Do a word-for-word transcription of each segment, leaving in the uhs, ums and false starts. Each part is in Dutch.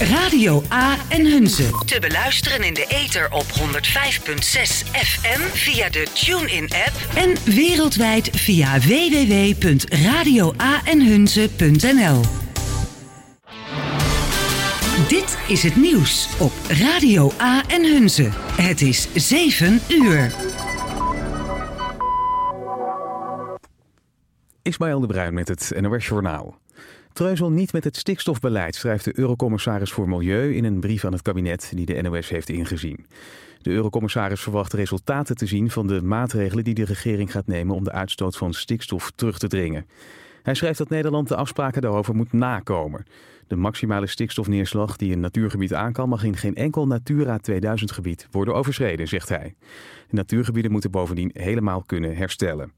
Radio A en Hunze. Te beluisteren in de ether op honderd vijf komma zes F M via de TuneIn-app. En wereldwijd via w w w punt radio a en hunze punt n l. Dit is het nieuws op Radio A en Hunze. Het is zeven uur. Ismaël de Bruin met het N O S Journaal. Treuzel niet met het stikstofbeleid, schrijft de Eurocommissaris voor Milieu in een brief aan het kabinet die de N O S heeft ingezien. De Eurocommissaris verwacht resultaten te zien van de maatregelen die de regering gaat nemen om de uitstoot van stikstof terug te dringen. Hij schrijft dat Nederland de afspraken daarover moet nakomen. De maximale stikstofneerslag die een natuurgebied aan kan mag in geen enkel Natura tweeduizend gebied worden overschreden, zegt hij. De natuurgebieden moeten bovendien helemaal kunnen herstellen.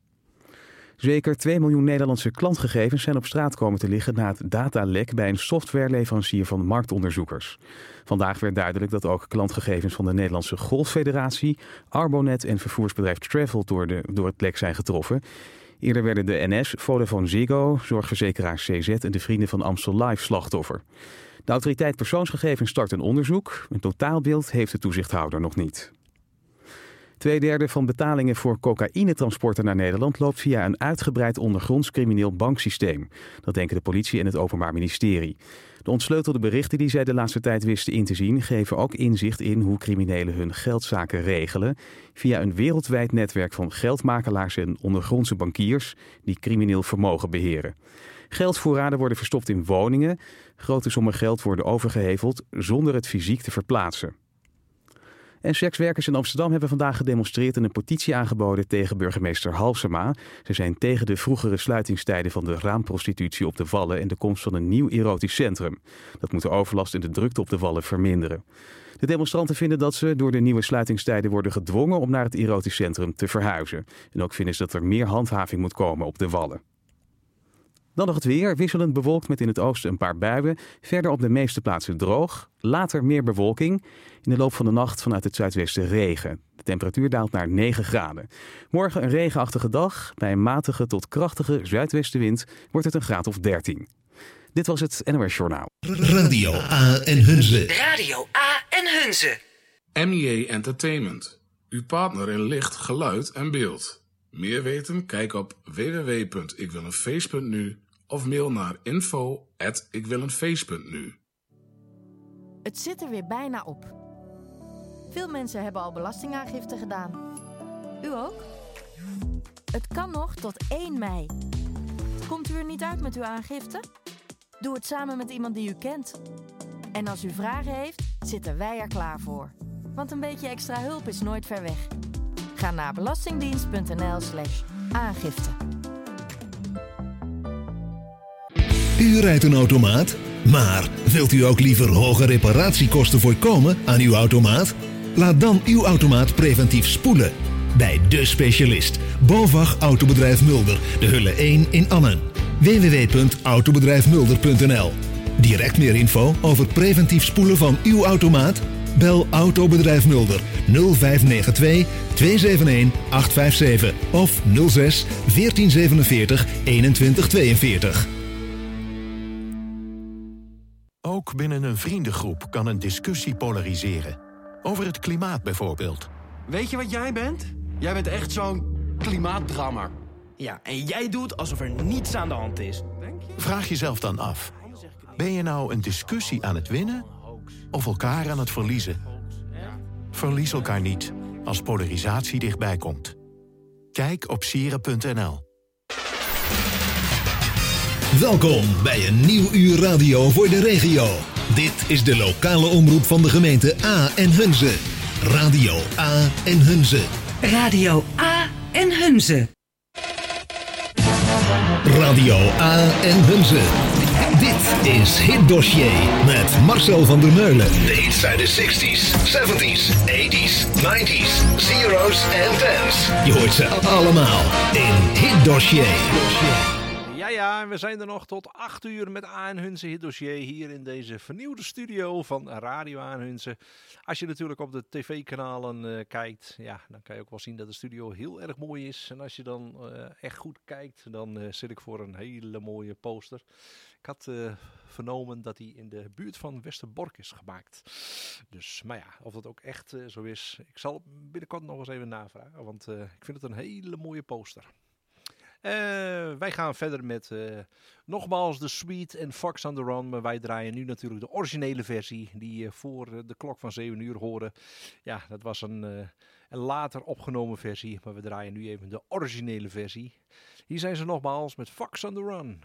Zeker twee miljoen Nederlandse klantgegevens zijn op straat komen te liggen na het datalek bij een softwareleverancier van marktonderzoekers. Vandaag werd duidelijk dat ook klantgegevens van de Nederlandse Golffederatie, Arbonet en vervoersbedrijf Travel door, de, door het lek zijn getroffen. Eerder werden de N S, Vodafone Ziggo, zorgverzekeraar C Z en de Vrienden van Amstel Live slachtoffer. De autoriteit persoonsgegevens start een onderzoek. Een totaalbeeld heeft de toezichthouder nog niet. Tweederde van betalingen voor cocaïnetransporten naar Nederland loopt via een uitgebreid ondergronds crimineel banksysteem. Dat denken de politie en het Openbaar Ministerie. De ontsleutelde berichten die zij de laatste tijd wisten in te zien geven ook inzicht in hoe criminelen hun geldzaken regelen via een wereldwijd netwerk van geldmakelaars en ondergrondse bankiers die crimineel vermogen beheren. Geldvoorraden worden verstopt in woningen. Grote sommen geld worden overgeheveld zonder het fysiek te verplaatsen. En sekswerkers in Amsterdam hebben vandaag gedemonstreerd en een petitie aangeboden tegen burgemeester Halsema. Ze zijn tegen de vroegere sluitingstijden van de raamprostitutie op de Wallen en de komst van een nieuw erotisch centrum. Dat moet de overlast en de drukte op de Wallen verminderen. De demonstranten vinden dat ze door de nieuwe sluitingstijden worden gedwongen om naar het erotisch centrum te verhuizen. En ook vinden ze dat er meer handhaving moet komen op de Wallen. Dan nog het weer, wisselend bewolkt met in het oosten een paar buien. Verder op de meeste plaatsen droog. Later meer bewolking. In de loop van de nacht vanuit het zuidwesten regen. De temperatuur daalt naar negen graden. Morgen een regenachtige dag. Bij een matige tot krachtige zuidwestenwind wordt het een graad of dertien. Dit was het N O S Journaal. Radio A en Hunze. Radio A en Hunze. M J Entertainment. Uw partner in licht, geluid en beeld. Meer weten? Kijk op w w w punt ik wil een feest punt n u of mail naar info at ik wil een feest punt n u. Het zit er weer bijna op. Veel mensen hebben al belastingaangifte gedaan. U ook? Het kan nog tot één mei. Komt u er niet uit met uw aangifte? Doe het samen met iemand die u kent. En als u vragen heeft, zitten wij er klaar voor. Want een beetje extra hulp is nooit ver weg. Ga naar belastingdienst punt n l slash aangifte. U rijdt een automaat, maar wilt u ook liever hoge reparatiekosten voorkomen aan uw automaat? Laat dan uw automaat preventief spoelen. Bij de specialist, BOVAG Autobedrijf Mulder, de Hulle één in Annen. w w w punt autobedrijf mulder punt n l. Direct meer info over preventief spoelen van uw automaat? Bel Autobedrijf Mulder nul vijf negen twee twee zeven een acht vijf zeven of nul zes veertien zevenenveertig eenentwintig tweeënveertig. Ook binnen een vriendengroep kan een discussie polariseren. Over het klimaat bijvoorbeeld. Weet je wat jij bent? Jij bent echt zo'n klimaatdrammer. Ja, en jij doet alsof er niets aan de hand is. Vraag jezelf dan af. Ben je nou een discussie aan het winnen of elkaar aan het verliezen? Verlies elkaar niet als polarisatie dichtbij komt. Kijk op sieren punt n l. Welkom bij een nieuw uur radio voor de regio. Dit is de lokale omroep van de gemeente A en Hunze. Radio A en Hunze. Radio A en Hunze. Radio A en Hunze. Dit is Hit Dossier met Marcel van der Meulen. De hits uit de zesties, zeventies, tachties, nineties, zeros en tens. Je hoort ze allemaal in Hit Dossier. Ja, ja. Ja, en we zijn er nog tot acht uur met A en Hunze Hit Dossier hier in deze vernieuwde studio van Radio A en Hunze. Als je natuurlijk op de tv-kanalen uh, kijkt, ja, dan kan je ook wel zien dat de studio heel erg mooi is. En als je dan uh, echt goed kijkt, dan uh, zit ik voor een hele mooie poster. Ik had uh, vernomen dat hij in de buurt van Westerbork is gemaakt. Dus, maar ja, of dat ook echt uh, zo is, ik zal binnenkort nog eens even navragen. Want uh, ik vind het een hele mooie poster. Uh, wij gaan verder met uh, nogmaals de Sweet en Fox on the Run. Maar wij draaien nu natuurlijk de originele versie die je uh, voor uh, de klok van zeven uur hoorde. Ja, dat was een, uh, een later opgenomen versie. Maar we draaien nu even de originele versie. Hier zijn ze nogmaals met Fox on the Run.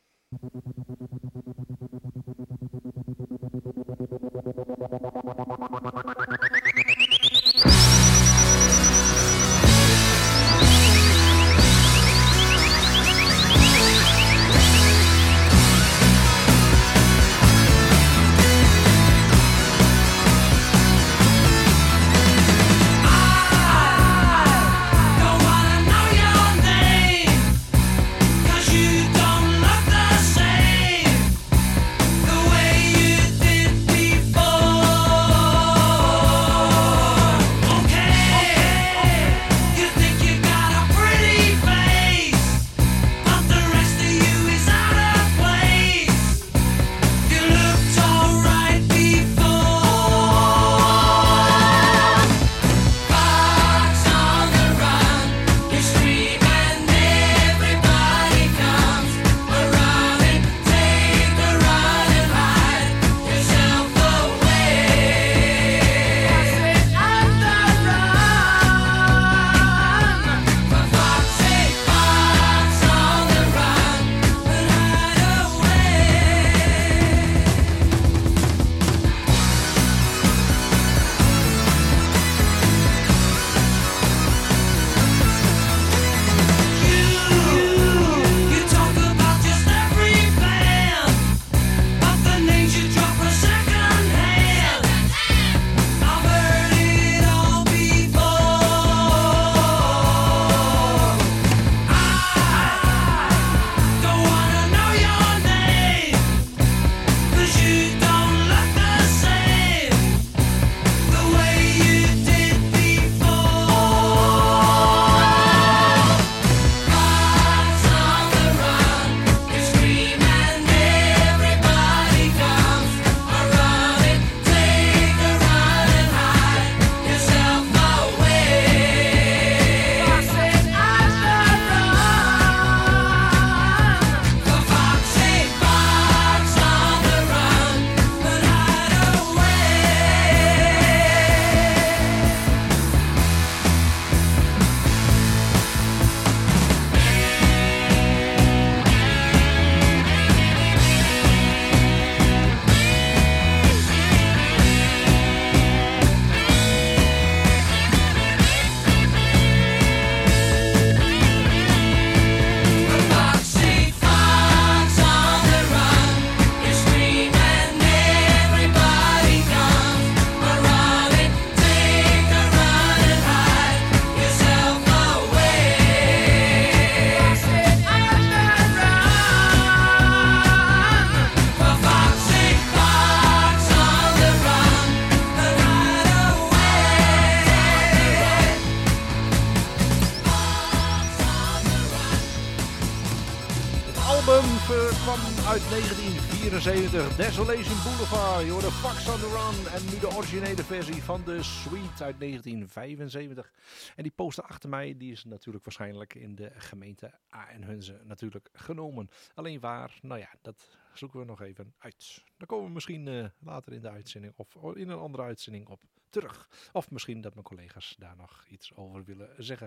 negentien vierenzeventig, Desolation Boulevard. Je hoorde Fox on the Run en nu de originele versie van de Sweet uit negentien vijfenzeventig. En die poster achter mij, die is natuurlijk waarschijnlijk in de gemeente A en Hunze natuurlijk genomen. Alleen waar, nou ja, dat zoeken we nog even uit. Daar komen we misschien uh, later in de uitzending of in een andere uitzending op terug. Of misschien dat mijn collega's daar nog iets over willen zeggen.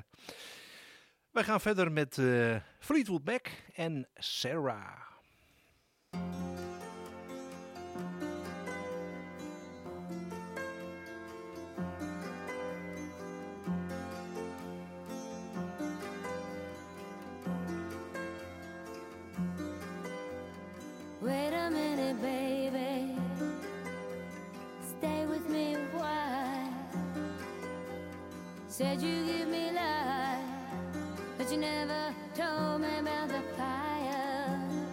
Wij gaan verder met uh, Fleetwood Mac en Sarah. Wait a minute, baby. Stay with me a while. Said you give me life, but you never told me about the fire.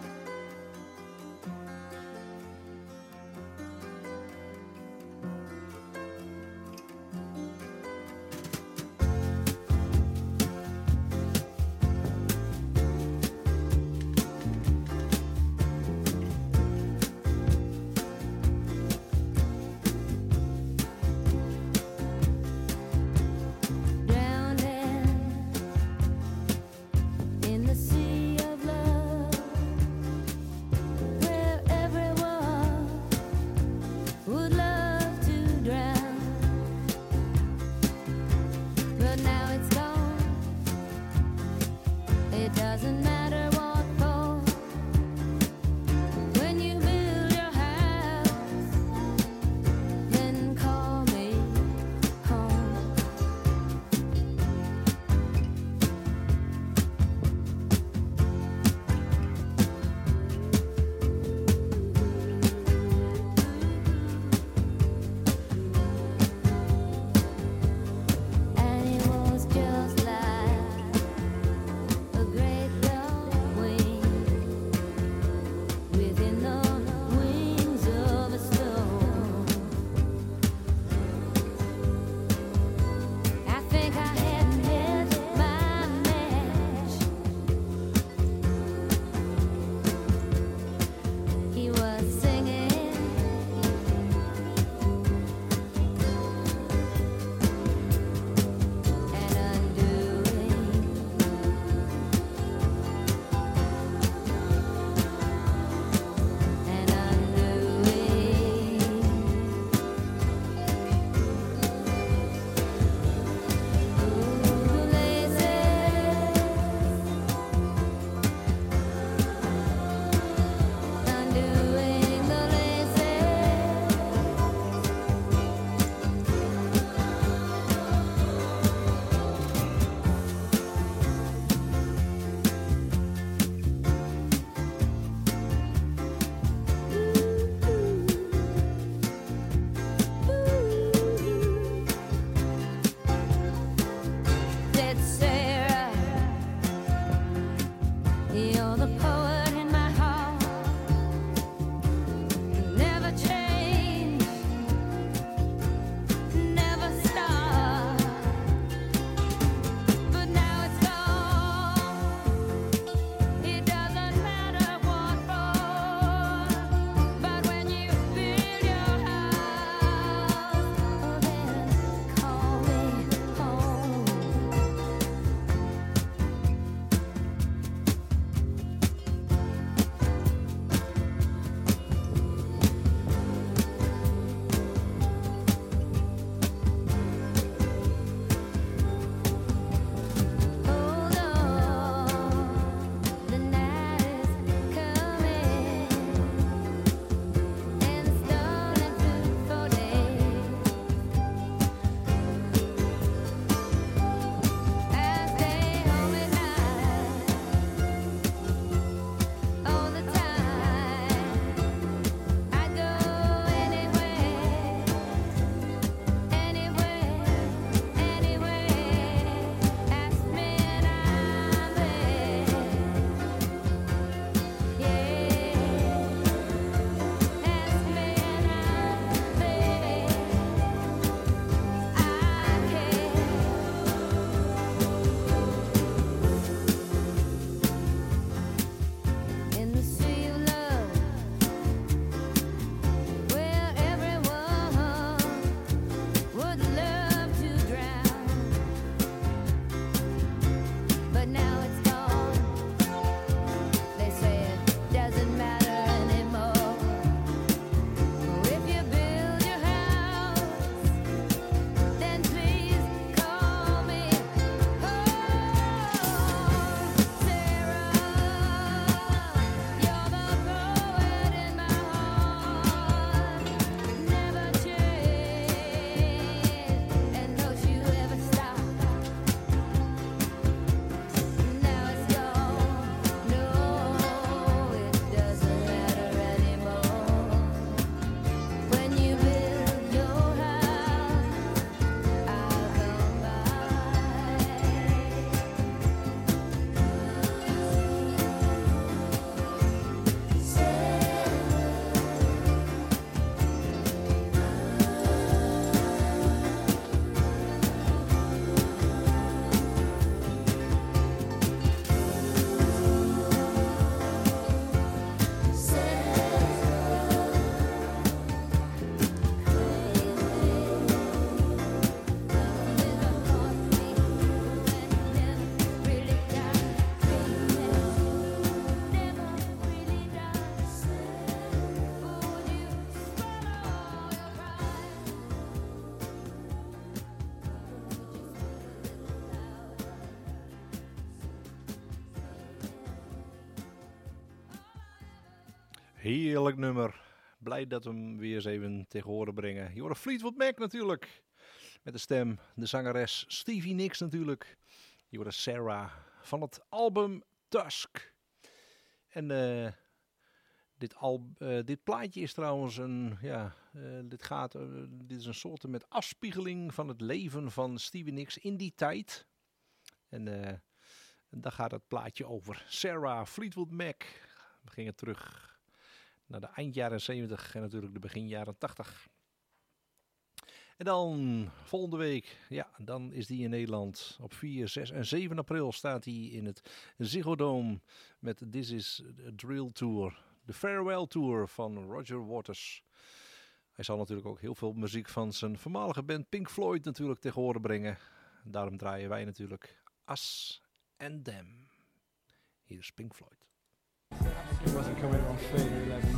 Heerlijk nummer. Blij dat we hem weer eens even tegen horen brengen. Je hoort Fleetwood Mac natuurlijk. Met de stem, de zangeres Stevie Nicks natuurlijk. Je hoort Sarah van het album Tusk. En uh, dit, al, uh, dit plaatje is trouwens een, ja, uh, dit, gaat, uh, dit is een soort met afspiegeling van het leven van Stevie Nicks in die tijd. En uh, daar gaat het plaatje over. Sarah, Fleetwood Mac. We gingen terug naar de eind jaren zeventig en natuurlijk de begin jaren tachtig. En dan volgende week, ja, dan is die in Nederland. Op vier, zes en zeven april staat hij in het Ziggo Dome met This is a Drill Tour. De Farewell Tour van Roger Waters. Hij zal natuurlijk ook heel veel muziek van zijn voormalige band Pink Floyd natuurlijk tegen horen brengen. Daarom draaien wij natuurlijk Us and Them. Hier is Pink Floyd. It wasn't coming on Fader eleven.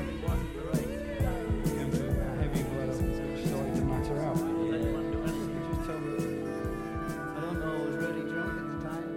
Heavy blood started to matter out. Just tell me. I don't know, I was really drunk at the time.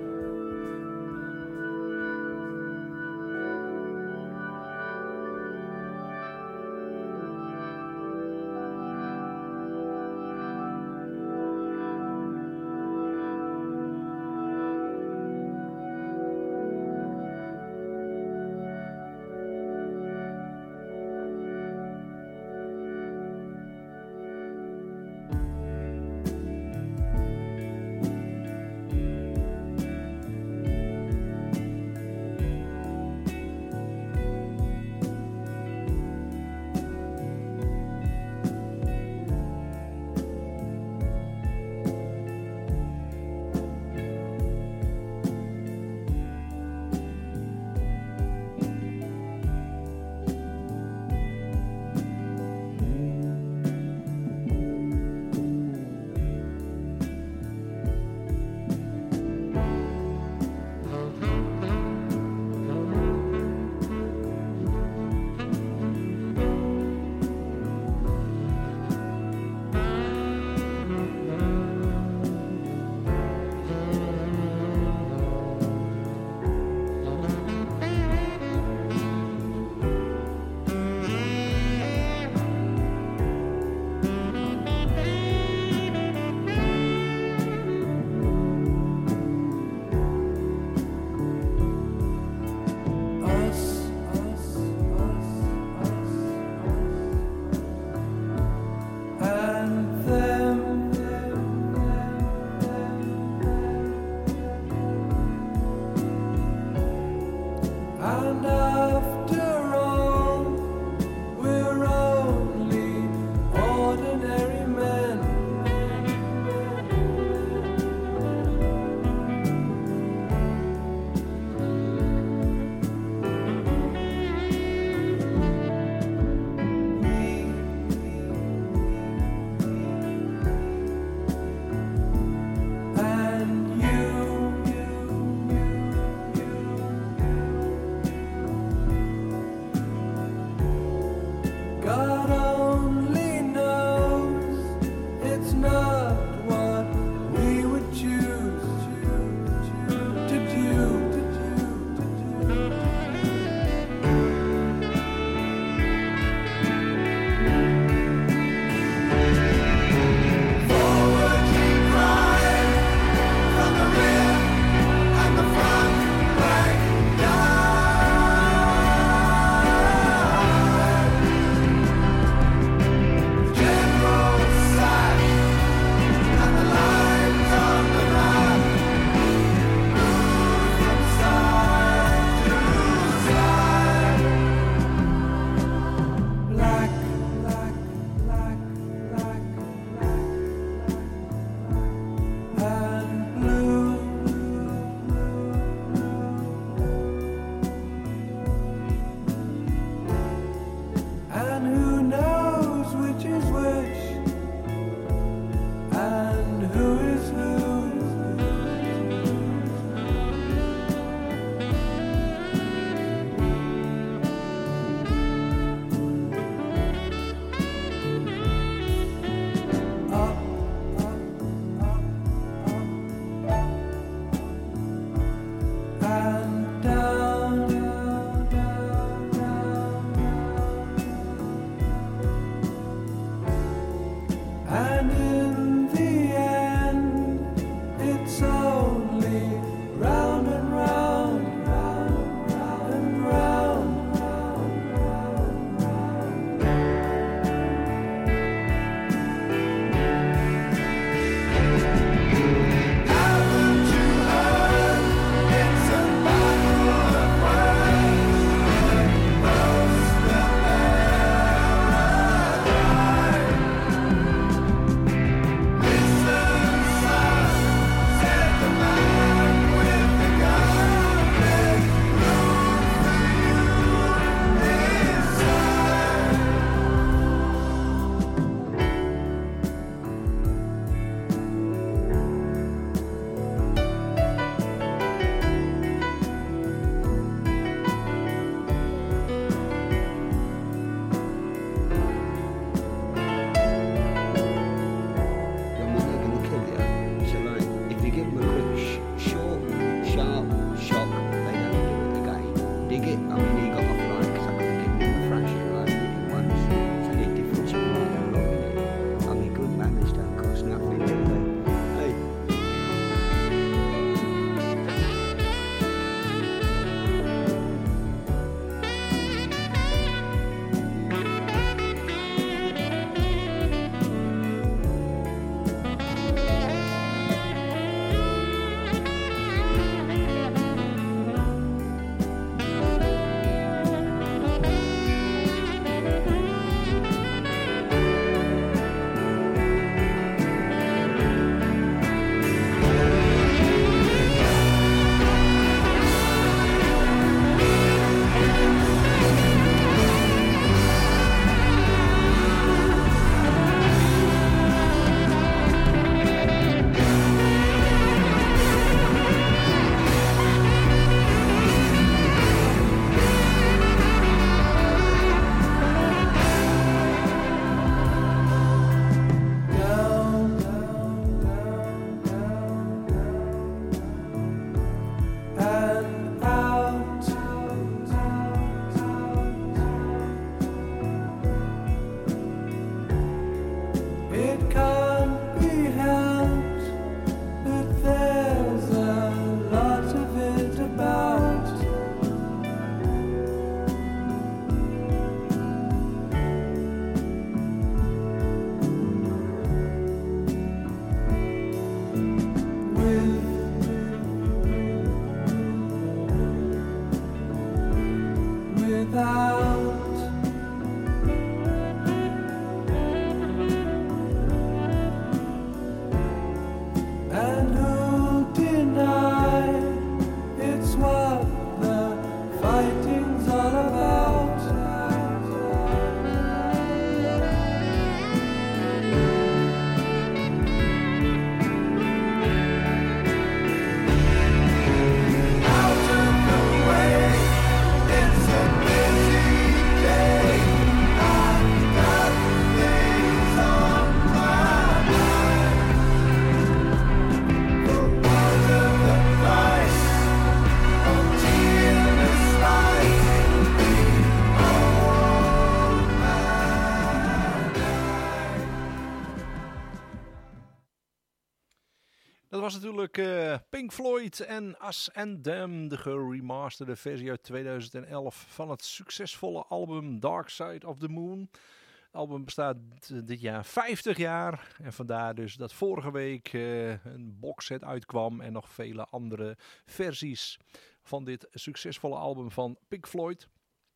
Dat was natuurlijk uh, Pink Floyd en Us and Them, de geremasterde versie uit tweeduizend elf van het succesvolle album Dark Side of the Moon. Het album bestaat dit jaar vijftig jaar en vandaar dus dat vorige week uh, een boxset uitkwam en nog vele andere versies van dit succesvolle album van Pink Floyd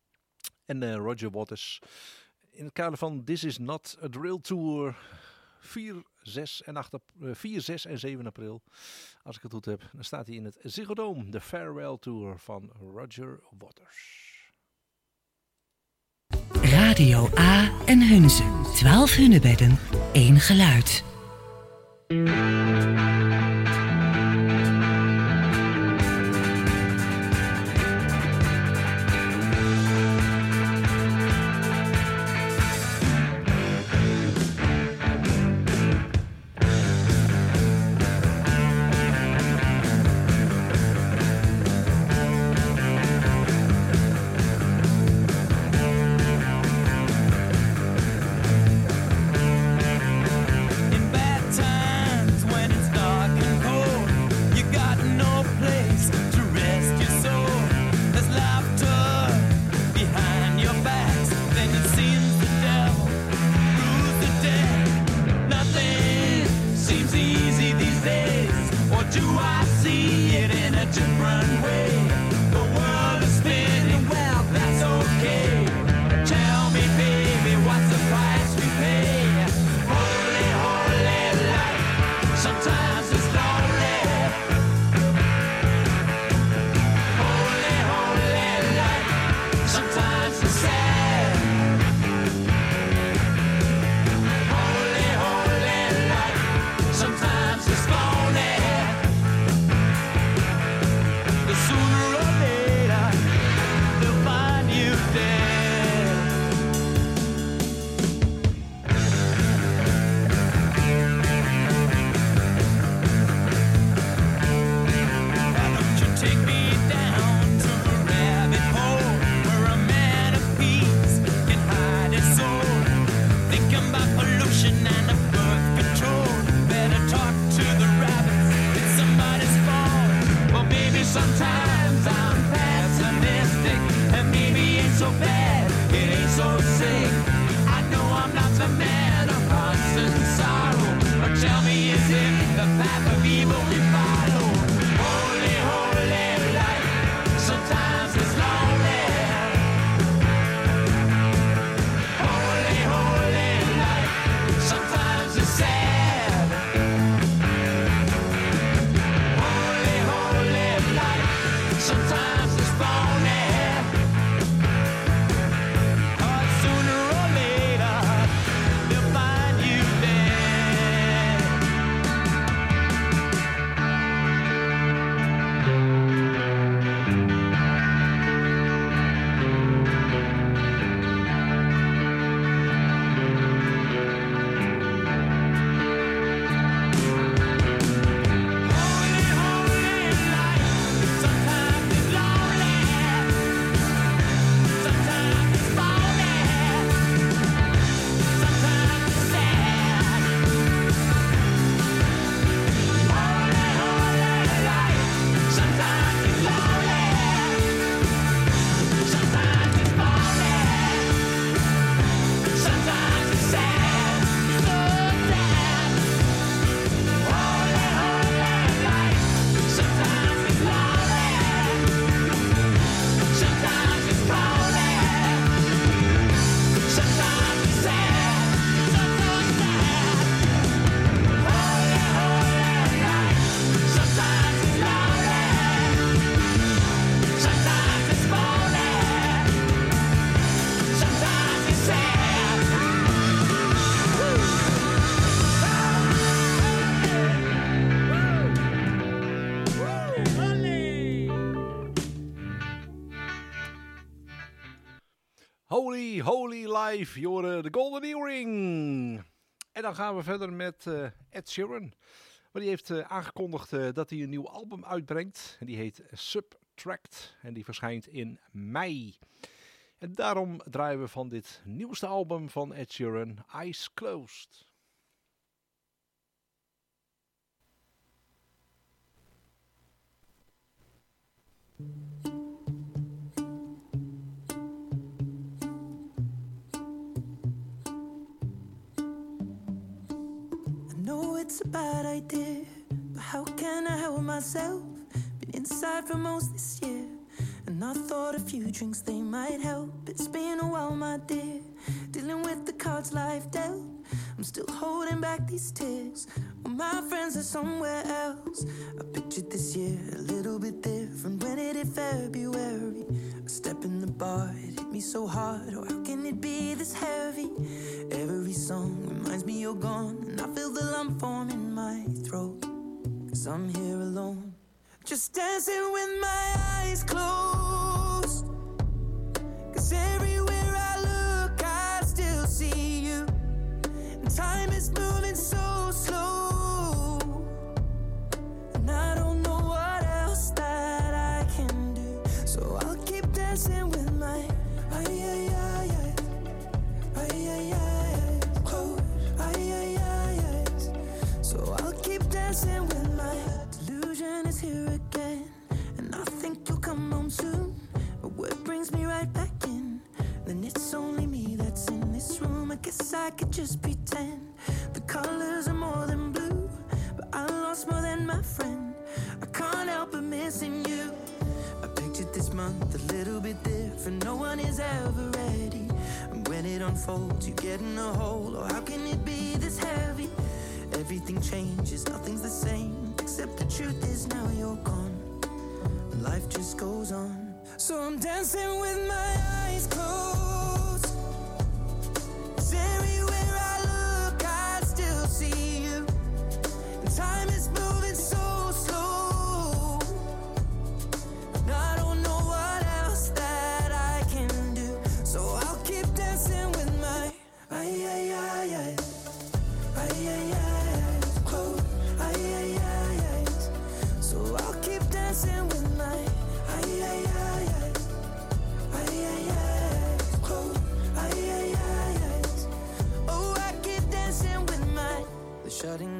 en uh, Roger Waters. In het kader van This Is Not a Drill Tour vier, zes en, acht, vier, zes en zeven april, als ik het goed heb, dan staat hij in het Ziggo Dome, de Farewell Tour van Roger Waters. Radio A en Hunze. twaalf hunebedden, één geluid. In stricken by pollution and a birth control. Better talk to the rabbits, it's somebody's fault. Well, maybe sometimes I'm pessimistic, and maybe ain't so bad, it ain't so sick. I know I'm not the man of constant sorrow, but tell me, is it the path of evil we follow? Holy, holy life, sometimes it's lonely. Holy, holy life, sometimes it's sad. Holy, holy life, sometimes it's phony. Oh, sooner or later, they'll find you dead. Holy, holy life, sometimes it's lonely. Sometimes it's phony. Sometimes it's sad. Holy, holy life, sometimes it's lonely. Sometimes it's phony. Sometimes it's sad. So sad. Holy, holy life, sometimes it's lonely. Sometimes it's phony. Sometimes it's sad. So, so sad. Holy, holy life, sometimes it's lonely. Sometimes it's phony. Sometimes it's sad. Holy, holy life, Jorden, de Golden Earring. En dan gaan we verder met eh, Ed Sheeran. Maar die heeft eh, aangekondigd eh, dat hij een nieuw album uitbrengt. En die heet Subtract. En die verschijnt in mei. En daarom draaien we van dit nieuwste album van Ed Sheeran, Eyes Closed. I know it's a bad idea, but how can I help myself? Been inside for most this year, and I thought a few drinks they might help. It's been a while, my dear, dealing with the cards life dealt. I'm still holding back these tears, well, my friends are somewhere else. I pictured this year a little bit different when it hit February. A step in the bar, it hit me so hard, or how can it be this heavy? Every song reminds me you're gone, and I feel the lump form in my throat, 'cause I'm here alone, just dancing with my eyes closed. 'Cause everywhere I look I still see you, and time is moving so slow, and I don't know what else that I can do, so I'll keep dancing with my ay ay ay ay ay ay ay close ay ay ay ay. So I'll keep dancing with my delusion is here again, and I think you'll come home soon. But what brings me right back in? Then it's only me that's in this room. I guess I could just pretend the colors are more than blue, but I lost more than my friend. I can't help but missing you. I pictured this month a little bit different. No one is ever ready, and when it unfolds you get in a hole. Or how can it be this heavy? Everything changes, nothing's the same, except the truth is now you're gone, and life just goes on. So I'm dancing with my eyes closed, 'cause everywhere I look I still see you, and time is moving so slow, and I don't know what else that I can do, so I'll keep dancing with my ay ay ay ay ay ay ay close ay ay ay ay. So I'll keep dancing with my ay ay ay ay ay ay ay.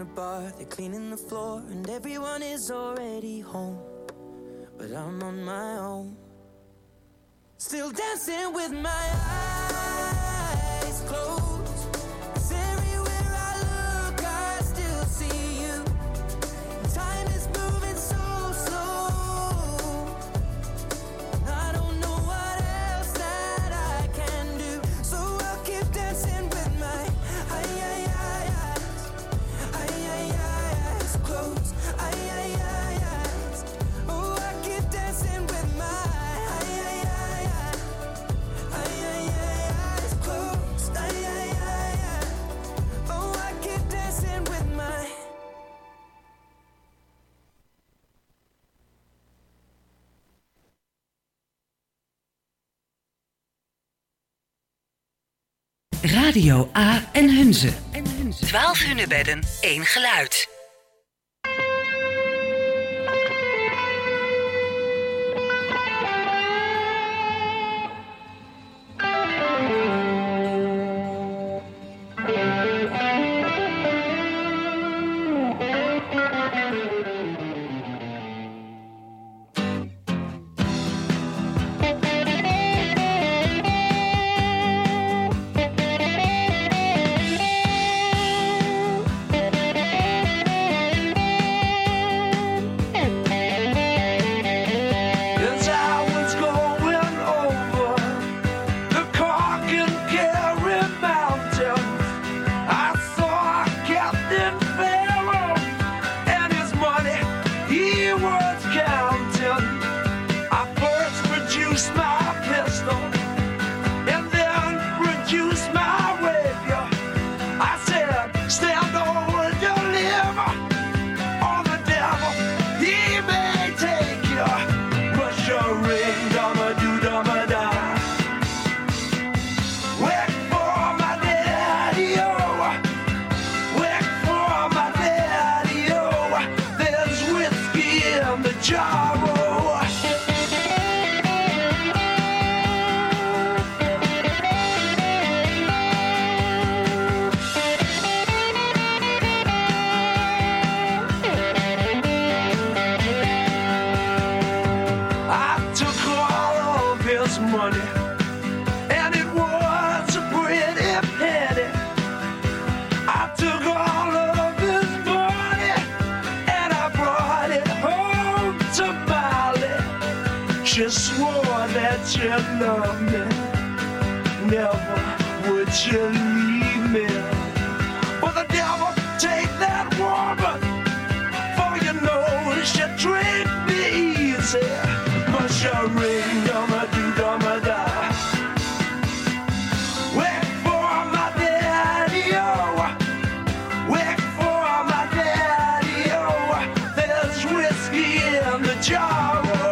bar, they're cleaning the floor, and everyone is already home. But I'm on my own, still dancing with my eyes closed. 'Cause everywhere I look, I still see you. Time is moving so slow. I don't know what else that I can do, so I'll keep dancing with my eyes, eyes closed, eyes. Oh, I keep dancing with my eyes closed, oh, I keep dancing with my. Radio A en Hunze. twaalf hunebedden, één geluid. As I was going over the Cork and Kerry mountains, I saw Captain Pharaoh and his money he was counting. I first produced my pistol and then produced my rapier. I said, stand over your liver, or the devil, he may take you. Push your ring, dumma do dumma da. Wait for my daddy, oh. Wait for my daddy, oh. There's whiskey in the jar, oh. I took all of his money, and it was a pretty penny. I took all of his money, and I brought it home to Molly. She swore that she loved me, never would she leave me. But the devil take that woman, for you know she treat me easy. Push a ring, dumma do dumma da. Wait for my daddy, oh. Wait for my daddy, oh. There's whiskey in the jar, oh.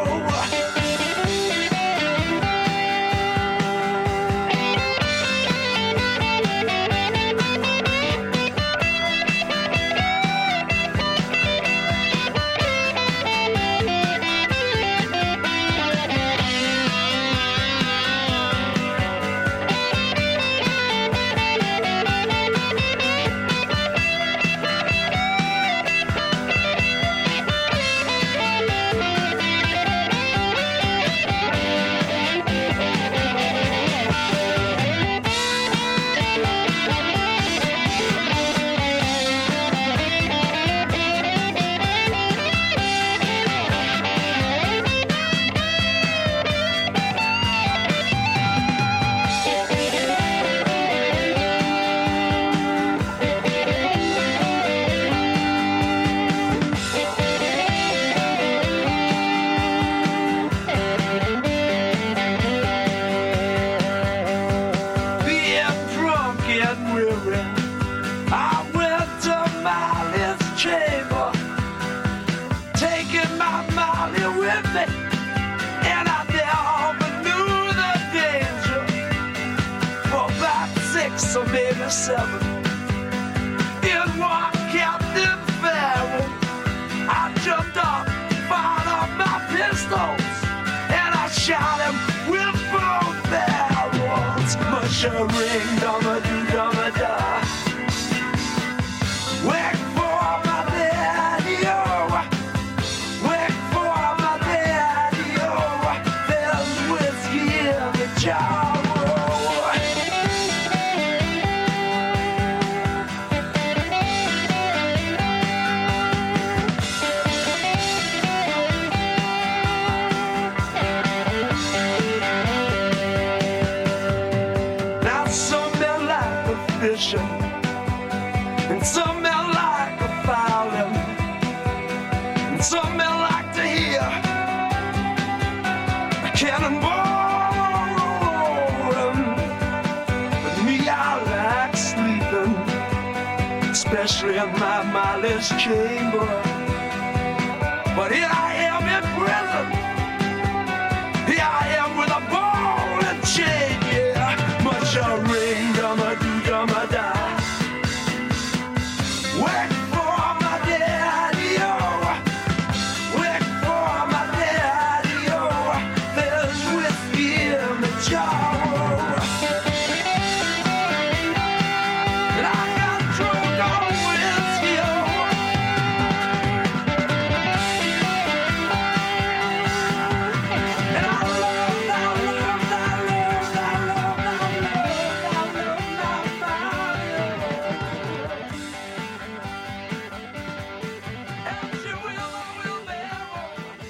Being drunk and weary, I went to Molly's chamber, taking my Molly with me, and I never knew the danger. For about six or maybe seven, in one Captain Pharaoh, I jumped up, fired up my pistols, and I shot him with both barrels. Mush a ring, dumma do dumma da. Wait for suspicion, and some men like a violin, and some men like to hear a cannonball rolling. But me, I like sleeping, especially in my mindless chamber. But here I am in prison, here I am with a ball and chain, yeah. Much a ring, dumma do, dumma da. Wait for my daddy, oh. Wait for my daddy, oh. There's whiskey in the jar, oh. And I got drunk on whiskey, oh. And I love, I love, I love, I love, I love, I love my body. And you will, I will never.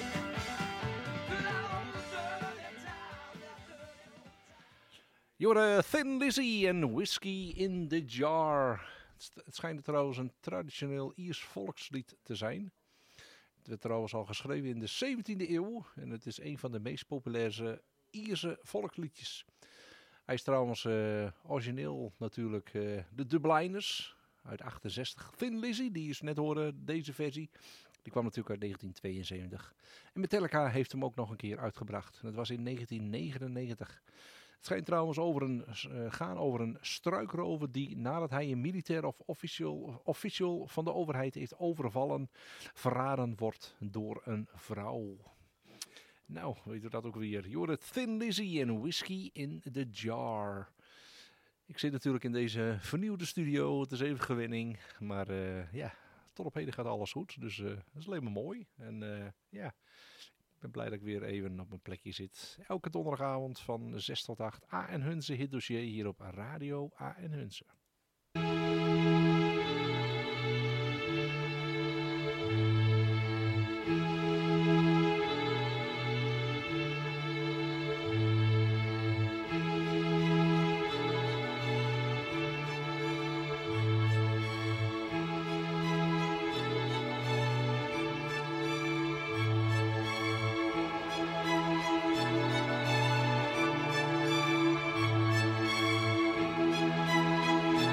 Je hoorde Thin Lizzy en Whiskey in the Jar. Het st- Het schijnt trouwens een traditioneel Iers volkslied te zijn. Het werd trouwens al geschreven in de zeventiende eeuw. En het is een van de meest populaire Ierse volksliedjes. Hij is trouwens eh, origineel natuurlijk eh, de Dubliners uit achtenzestig. Thin Lizzy, die is net horen, deze versie. Die kwam natuurlijk uit negentien tweeënzeventig. En Metallica heeft hem ook nog een keer uitgebracht. En dat was in negentien negenennegentig. Het schijnt trouwens over een, uh, gaan over een struikrover die nadat hij een militair of official, official van de overheid heeft overvallen, verraden wordt door een vrouw. Nou, weet je dat ook weer. Je hoort Thin Lizzy en Whiskey in the Jar. Ik zit natuurlijk in deze vernieuwde studio. Het is even gewenning. Maar uh, ja, tot op heden gaat alles goed. Dus uh, dat is alleen maar mooi. En uh, ja... Ik ben blij dat ik weer even op mijn plekje zit. Elke donderdagavond van zes tot acht. A en Hunze Hit Dossier hier op Radio A en Hunze. Thank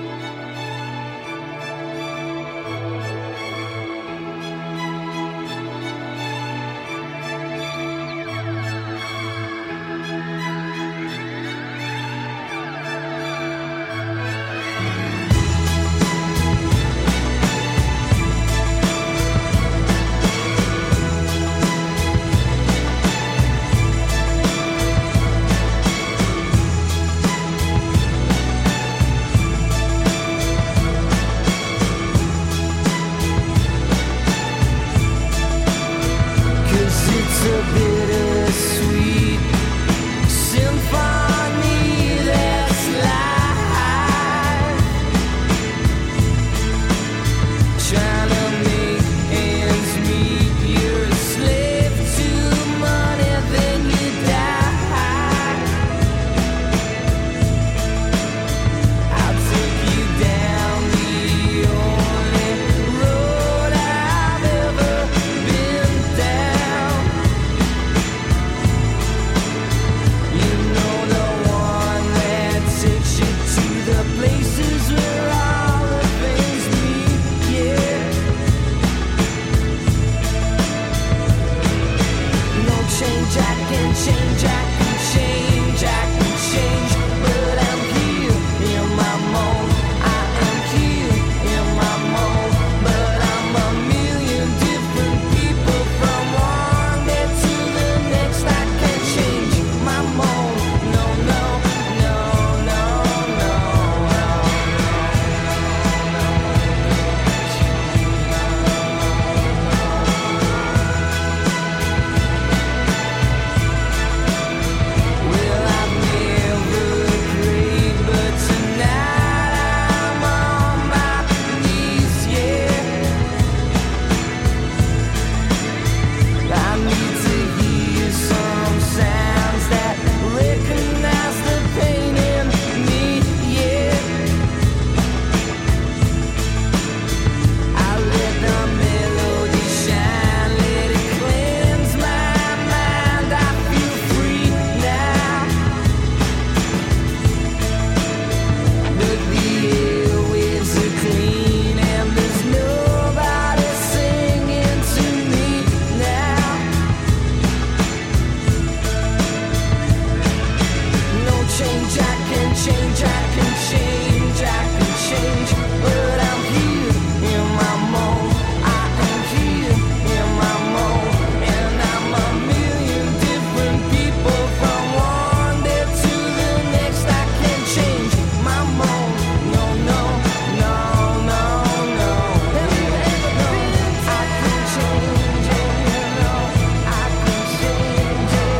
change, but I'm here in my mold. I am here in my mold, and I'm a million different people from one day to the next. I can't change my mold. No, no, no, no, no. Have you ever been I can change it, you know. I can change it.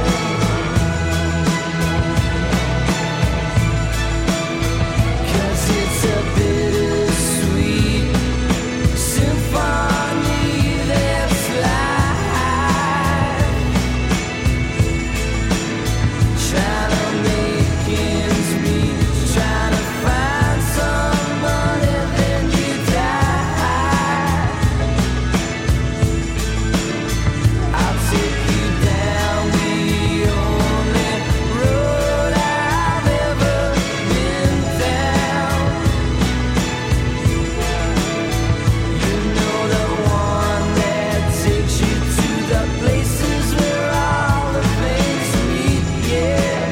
'Cause it's a bittersweet symphony that's life. Trying to make ends meet, trying to find somebody, then you die. I'll take you down the only road I've ever been down. You know, the one that takes you to the places where all the things meet, yeah.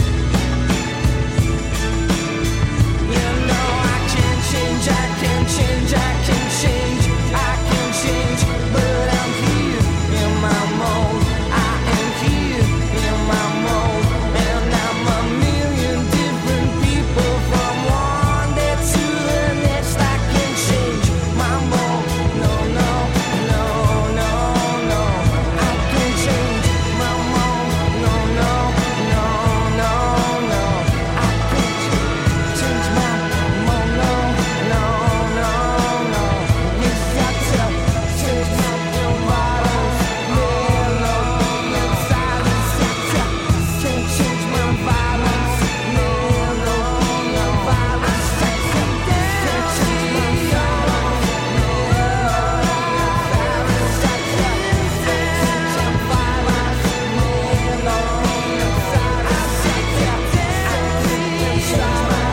You know I can change, I can change, I can change, I can change, but I'm here in my mold. I am here in my mold, and I'm a million different people from one day to the next. I can change my mold. No, no, no, no, no. I can change my mold. No, no, no, no, no. I can change my mold. No, no, no, no. Yes, I tell, change my violence, melody and silence. I tell, can't change my violence, melody and violence. I tell, can't change my violence, melody and violence. I tell, can't change my violence, melody and silence. I tell, I can't change my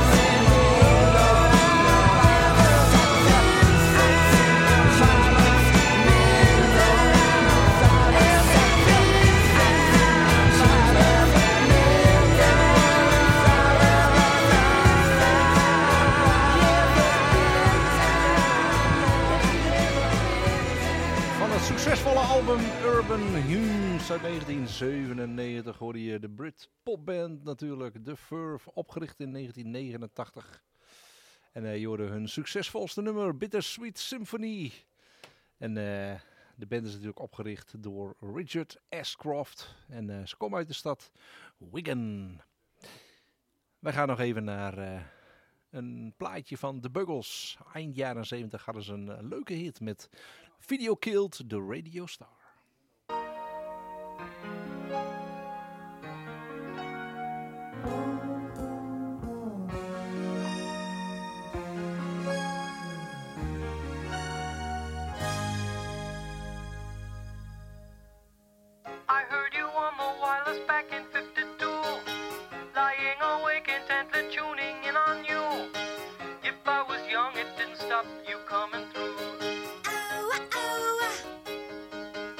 Van het succesvolle album Urban Hymns uit negentien zevenennegentig hoorde je de Brit popband natuurlijk, The Verve, opgericht in negentien negenentachtig. En uh, je hoorde hun succesvolste nummer, Bittersweet Symphony. En uh, de band is natuurlijk opgericht door Richard Ashcroft. En uh, ze komen uit de stad Wigan. Wij gaan nog even naar uh, een plaatje van The Buggles. Eind jaren zeventig hadden ze een uh, leuke hit met Video Killed the Radio Star. I heard you on the wireless back in fifty-two, lying awake intently tuning in on you. If I was young, it didn't stop you coming through.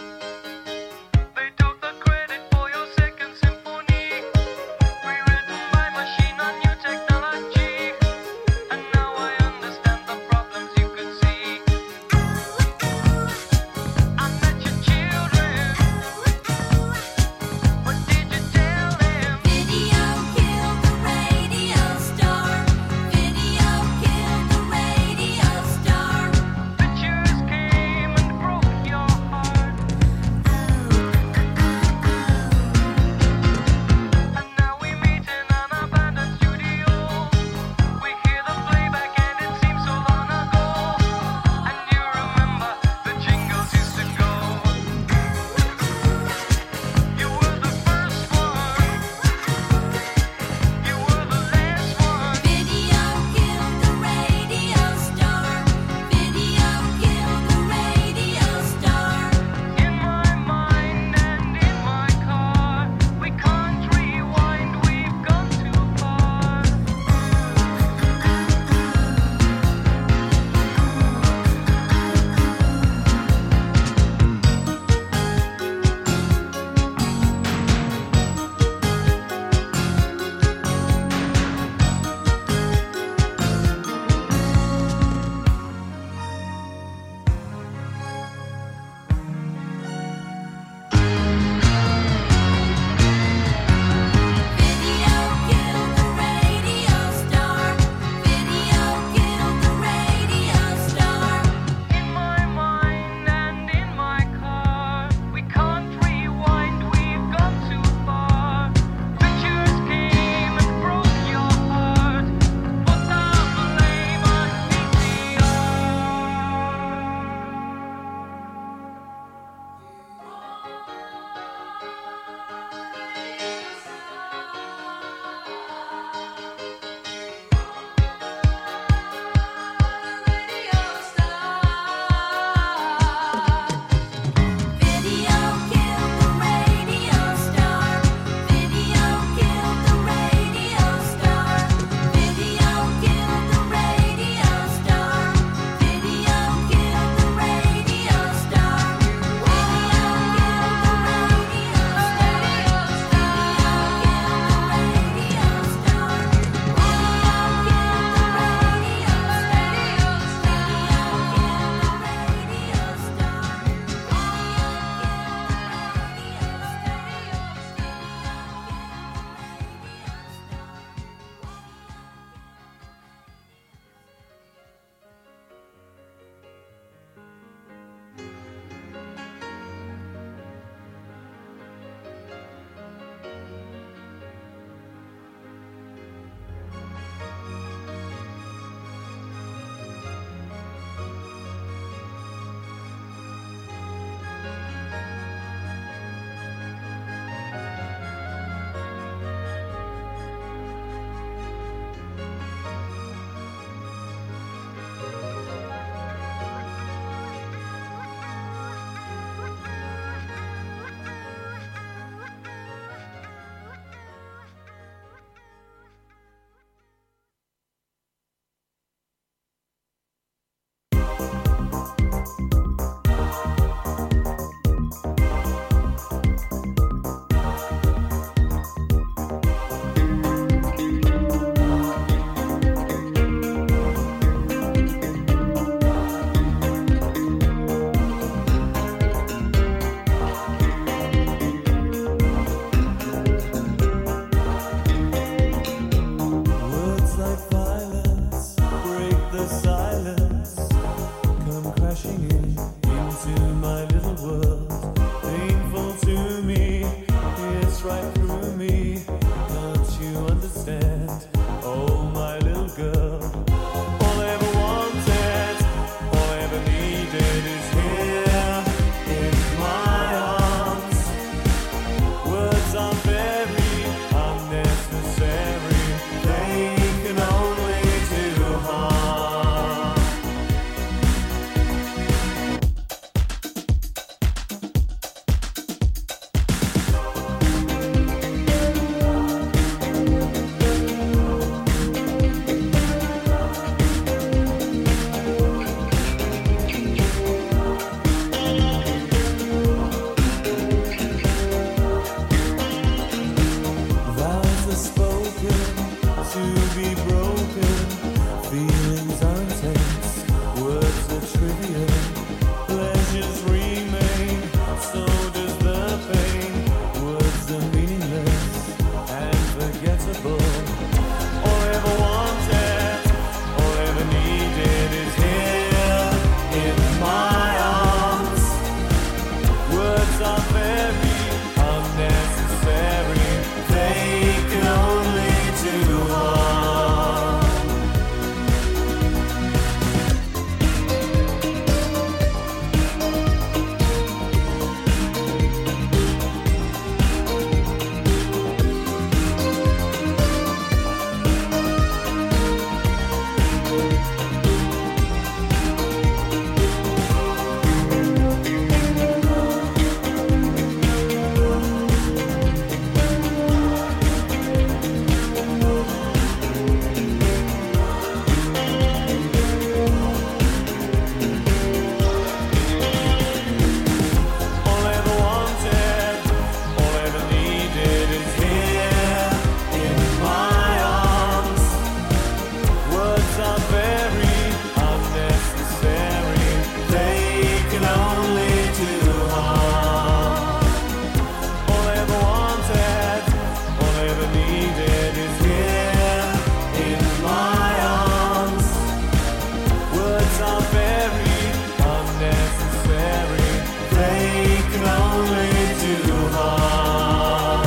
words are very unnecessary. They can only do harm.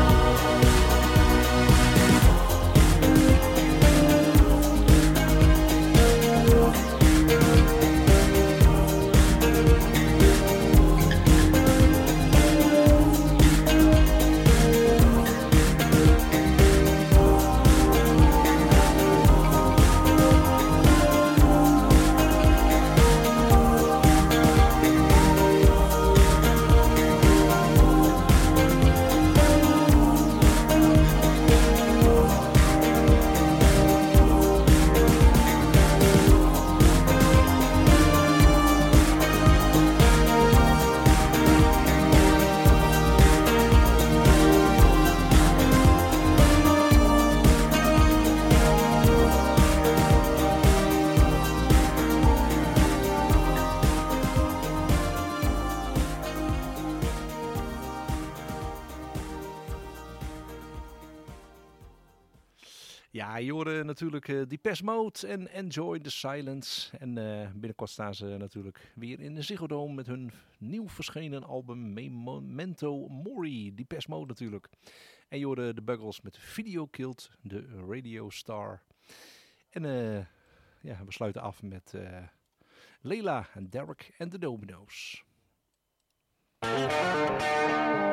Ja, je hoorde natuurlijk uh, Depeche Mode en Enjoy the Silence. En uh, binnenkort staan ze natuurlijk weer in de Ziggo Dome met hun nieuw verschenen album Memento Mori. Depeche Mode natuurlijk. En je hoorde de Buggles met Video Killed, de Radio Star. En uh, ja, we sluiten af met uh, Leila en Derek en de Domino's.